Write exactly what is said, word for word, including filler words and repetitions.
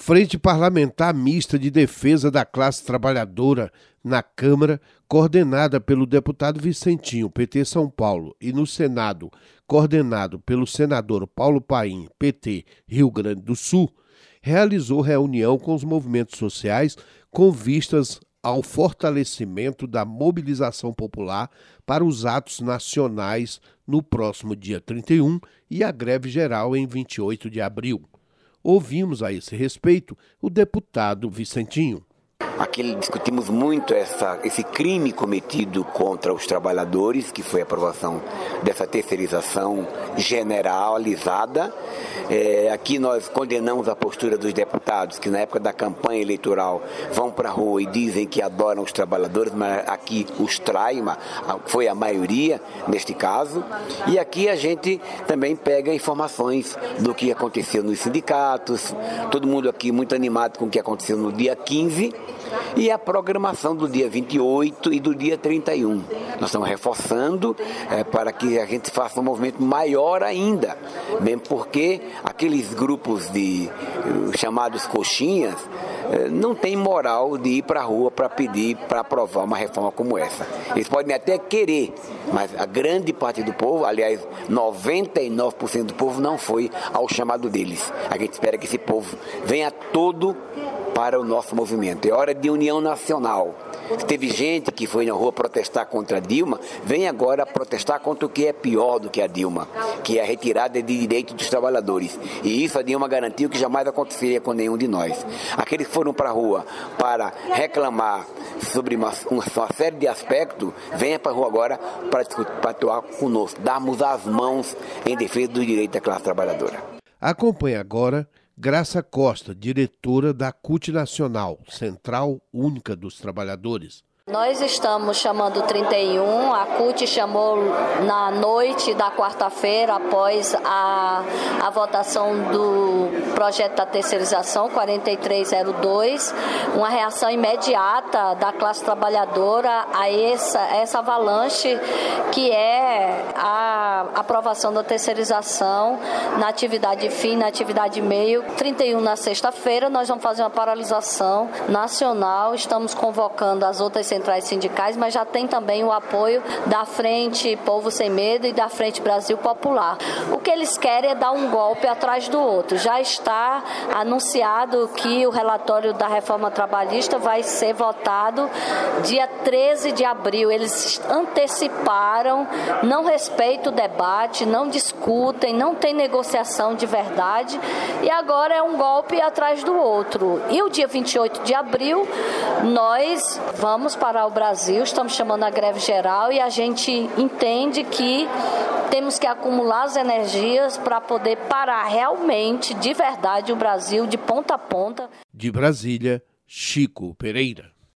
Frente Parlamentar Mista de Defesa da Classe Trabalhadora na Câmara, coordenada pelo deputado Vicentinho, P T São Paulo, e no Senado, coordenado pelo senador Paulo Paim, P T Rio Grande do Sul, realizou reunião com os movimentos sociais com vistas ao fortalecimento da mobilização popular para os atos nacionais no próximo dia trinta e um e a greve geral em vinte e oito de abril. Ouvimos a esse respeito o deputado Vicentinho. Aqui discutimos muito essa, esse crime cometido contra os trabalhadores, que foi a aprovação dessa terceirização generalizada. É, aqui nós condenamos a postura dos deputados que na época da campanha eleitoral vão para a rua e dizem que adoram os trabalhadores, mas aqui os traem, foi a maioria neste caso. E aqui a gente também pega informações do que aconteceu nos sindicatos, todo mundo aqui muito animado com o que aconteceu no dia quinze, e a programação do dia vinte e oito e do dia trinta e um. Nós estamos reforçando é, para que a gente faça um movimento maior ainda, mesmo porque aqueles grupos de uh, chamados coxinhas uh, não têm moral de ir para a rua para pedir, para aprovar uma reforma como essa. Eles podem até querer, mas a grande parte do povo, aliás, noventa e nove por cento do povo não foi ao chamado deles. A gente espera que esse povo venha todo para o nosso movimento. É hora de união nacional. Se teve gente que foi na rua protestar contra a Dilma, vem agora protestar contra o que é pior do que a Dilma, que é a retirada de direitos dos trabalhadores. E isso a Dilma garantiu que jamais aconteceria com nenhum de nós. Aqueles que foram para a rua para reclamar sobre uma, uma série de aspectos, venha para a rua agora para, para atuar conosco, darmos as mãos em defesa dos direitos da classe trabalhadora. Acompanhe agora Graça Costa, diretora da C U T Nacional, Central Única dos Trabalhadores. Nós estamos chamando trinta e um, a C U T chamou na noite da quarta-feira, após a, a votação do projeto da terceirização quarenta e três zero dois, uma reação imediata da classe trabalhadora a essa, essa avalanche que é a aprovação da terceirização na atividade fim, na atividade meio. trinta e um na sexta-feira, nós vamos fazer uma paralisação nacional, estamos convocando as outras centrais sindicais, mas já tem também o apoio da Frente Povo Sem Medo e da Frente Brasil Popular. O que eles querem é dar um golpe atrás do outro. Já está anunciado que o relatório da reforma trabalhista vai ser votado dia treze de abril. Eles anteciparam, não respeitam o debate, não discutem, não tem negociação de verdade e agora é um golpe atrás do outro. E o dia vinte e oito de abril, nós vamos para o Brasil, estamos chamando a greve geral e a gente entende que temos que acumular as energias para poder parar realmente, de verdade, o Brasil de ponta a ponta. De Brasília, Chico Pereira.